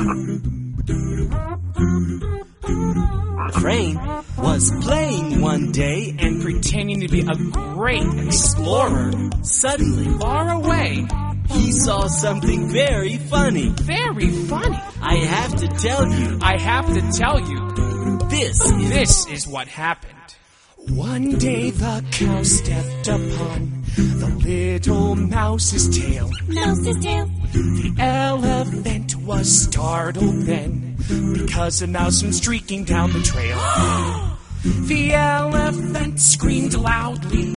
Crane was playing one day and pretending to be a great explorer. Suddenly, Far away. he saw something very funny. Very funny. I have to tell you, I have to tell you, this is what happened. One day the cow stepped upon the little mouse's tail. Mouse's tail. The elephant was startled then, because a mouse went streaking down the trail. The elephant screamed loudly.